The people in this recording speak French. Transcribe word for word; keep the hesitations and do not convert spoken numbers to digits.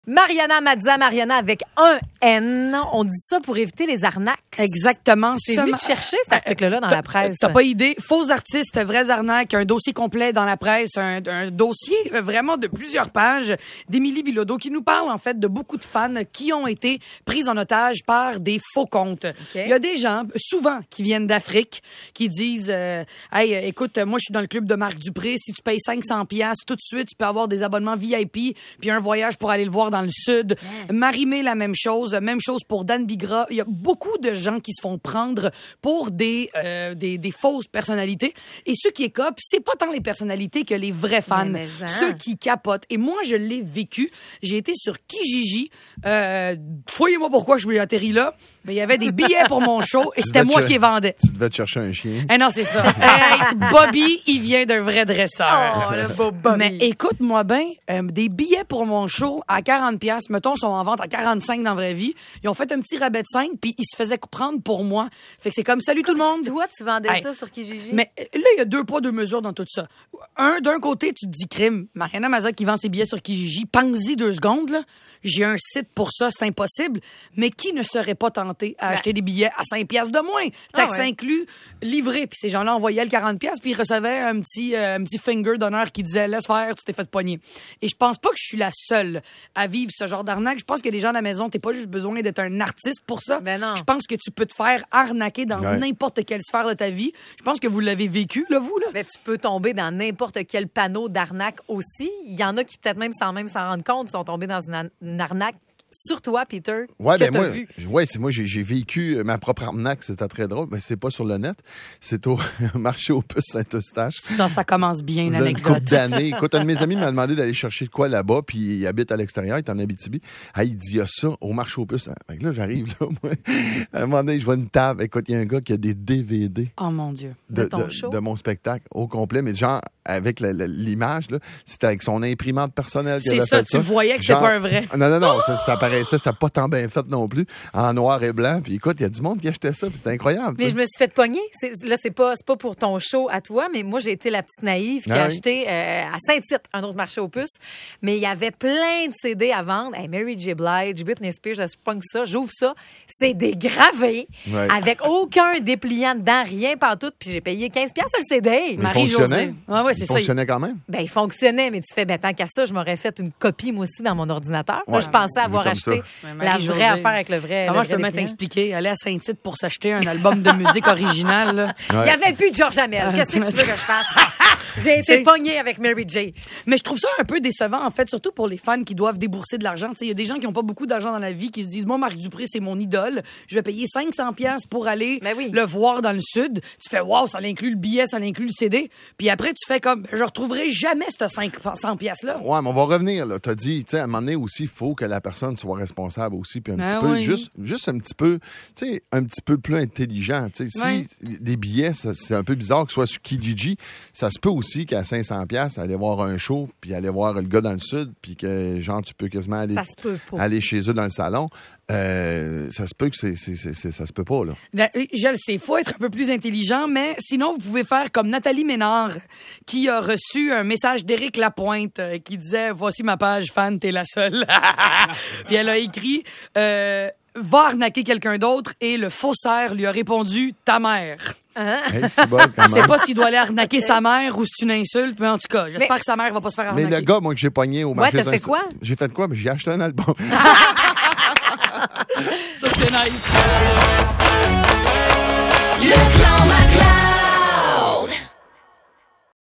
Mariana Mazza, Mariana avec un N. On dit ça pour éviter les arnaques. Exactement. C'est venu te chercher cet article-là dans la presse. T'as pas idée. Faux artistes, vraies arnaques, un dossier complet dans la presse, un, un dossier vraiment de plusieurs pages d'Émilie Bilodeau qui nous parle en fait de beaucoup de fans qui ont été pris en otage par des faux comptes. Okay. Il y a des gens, souvent, qui viennent d'Afrique, qui disent euh, « Hey, écoute, moi je suis dans le club de Marc Dupré, si tu payes cinq cents piastres, tout de suite, tu peux avoir des abonnements V I P puis un voyage pour aller le voir dans le sud. Yeah. » Marie-Mé, la même chose. Même chose pour Dan Bigra. Il y a beaucoup de gens qui se font prendre pour des, euh, des, des fausses personnalités. Et ceux qui écopent, c'est pas tant les personnalités que les vrais fans. Mais mais ceux qui capotent. Et moi, je l'ai vécu. J'ai été sur Kijiji. Euh, fouillez-moi pourquoi je suis atterri là. Mais il y avait des billets pour mon show et c'était moi qui les vendais. Tu devais te chercher un chien. Eh non, c'est ça. Hey, Bobby, il vient d'un vrai dresseur. Oh, le beau Bobby. Mais écoute-moi bien, euh, des billets pour mon show à quarante piastres, mettons, sont en vente à quarante-cinq dans la vraie vie. Ils ont fait un petit rabais de cinq, puis ils se faisaient prendre pour moi. Fait que c'est comme, salut comme tout le monde. Toi, tu vendais hey. ça sur Kijiji. Mais là, il y a deux poids, deux mesures dans tout ça. Un, d'un côté, tu te dis crime. Mariana Mazza qui vend ses billets sur Kijiji, pense-y deux secondes, là. J'ai un site pour ça, c'est impossible. Mais qui ne serait pas tenté à ben. acheter des billets à cinq piastres de moins? Taxe ah ouais. inclus, livré. Puis ces gens-là envoyaient le quarante piastres, puis ils recevaient un petit, euh, un petit finger d'honneur qui disait « Laisse faire, tu t'es fait pogner ». Et je pense pas que je suis la seule à vivre ce genre d'arnaque. Je pense que les gens à la maison, t'es pas juste besoin d'être un artiste pour ça. Ben non. Je pense que tu peux te faire arnaquer dans ouais. n'importe quelle sphère de ta vie. Je pense que vous l'avez vécu, là, vous, là. Ben, tu peux tomber dans n'importe quel panneau d'arnaque aussi. Il y en a qui, peut-être même sans même s'en rendre compte, sont tombés dans une, une arnaque sur toi, Peter, ouais, que ben t'as moi, vu. Ouais, c'est moi, j'ai, j'ai vécu ma propre arnaque, c'était très drôle, mais c'est pas sur le net, c'est au marché aux puces Saint-Eustache. Ça, ça commence bien, l'anecdote. Une couple d'années. Écoute, un de mes amis m'a demandé d'aller chercher de quoi là-bas, puis il habite à l'extérieur, il est en Abitibi. Ah, il dit, il y a ça au marché aux puces. Fait que là, j'arrive, là, moi, à un moment donné, je vois une table. Écoute, il y a un gars qui a des D V D. Oh, mon Dieu. De, de ton de, show? De mon spectacle, au complet, mais genre, avec la, la, l'image, là, c'était avec son imprimante personnelle qu'il avait ça, fait ça. tu voyais que genre, c'était pas un vrai. Non, non, non, oh! ça, ça paraissait, c'était pas tant bien fait non plus, en noir et blanc. Puis écoute, il y a du monde qui achetait ça, puis c'était incroyable. Mais t'sais. je me suis fait pogner. C'est, là, c'est pas, c'est pas pour ton show à toi, mais moi, j'ai été la petite naïve qui ah, a oui. acheté euh, à Saint-Tite, un autre marché aux puces. Mais il y avait plein de C D à vendre. Hey, Mary J. Blige, Britney Spears, je pogne ça, j'ouvre ça. C'est dégravé, ouais. avec aucun dépliant dedans, rien pantoute. Puis j'ai payé quinze piastres le C D. Mais Marie-Josée. Ah ouais, c'est il ça. fonctionnait quand même? Ben, il fonctionnait, mais tu fais, ben, tant qu'à ça, je m'aurais fait une copie, moi aussi, dans mon ordinateur. Ouais. Là, je pensais avoir acheté la vraie affaire avec le vrai. Comment le je peux vrai mettre à expliquer? Aller à Saint-Tite pour s'acheter un album de musique originale, là. Ouais. Il n'y avait plus de George Hamel. Qu'est-ce que tu veux que je fasse? J'ai été pognée avec Mary J. Mais je trouve ça un peu décevant, en fait, surtout pour les fans qui doivent débourser de l'argent. Il y a des gens qui n'ont pas beaucoup d'argent dans la vie qui se disent, moi, Marc Dupré, c'est mon idole. Je vais payer cinq cents piastres pour aller oui. le voir dans le sud. Tu fais, wow, ça inclut le billet, ça inclut le C D. Puis après, tu fais comme, je retrouverai jamais ce cinq cents piastres-là. Ouais, mais on va revenir, là. T'as dit, tu sais, à un moment donné aussi, il faut que la personne soit responsable aussi. Puis un ben petit oui. peu, juste, juste un petit peu, tu sais, un petit peu plus intelligent. Tu sais, ouais. si des billets, ça, c'est un peu bizarre que ce soit sur Kijiji, ça se peut aussi qu'à cinq cents piastres, aller voir un show, puis aller voir le gars dans le sud, puis que, genre, tu peux quasiment aller, aller chez eux dans le salon. Euh, ça se peut que c'est, c'est, c'est, c'est, ça se peut pas, là. Je le sais, faut être un peu plus intelligent, mais sinon, vous pouvez faire comme Nathalie Ménard, qui a reçu un message d'Éric Lapointe, euh, qui disait « Voici ma page fan, t'es la seule. » Puis elle a écrit euh, « Va arnaquer quelqu'un d'autre » et le faussaire lui a répondu « Ta mère ». Hein? Hey, c'est bon, quand même. Je sais pas s'il doit aller arnaquer sa mère ou si c'est une insulte, mais en tout cas, j'espère mais, que sa mère va pas se faire arnaquer. Mais le gars, moi, que j'ai pogné au marché... Ouais, t'as fait quoi? J'ai fait quoi? Mais j'ai acheté un album. Ça, c'est nice.